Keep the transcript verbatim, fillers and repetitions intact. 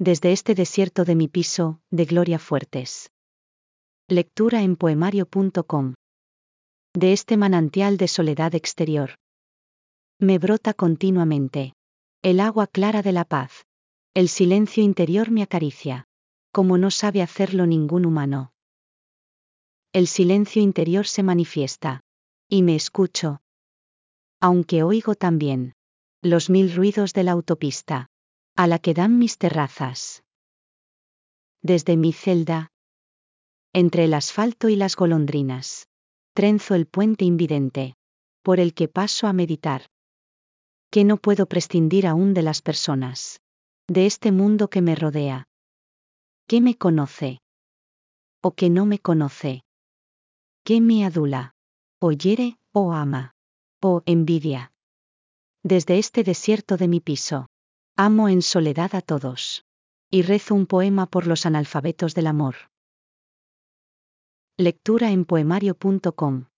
Desde este desierto de mi piso, de Gloria Fuertes. Lectura en poemario punto com. De este manantial de soledad exterior. Me brota continuamente el agua clara de la paz. El silencio interior me acaricia, como no sabe hacerlo ningún humano. El silencio interior se manifiesta, y me escucho. Aunque oigo también los mil ruidos de la autopista, a la que dan mis terrazas. Desde mi celda, entre el asfalto y las golondrinas, trenzo el puente invidente, por el que paso a meditar. Que no puedo prescindir aún de las personas, de este mundo que me rodea. ¿Qué me conoce? ¿O que no me conoce? ¿Qué me adula? ¿O hiere, o ama? ¿O envidia? Desde este desierto de mi piso, amo en soledad a todos. Y rezo un poema por los analfabetos del amor. Lectura en poemario punto com.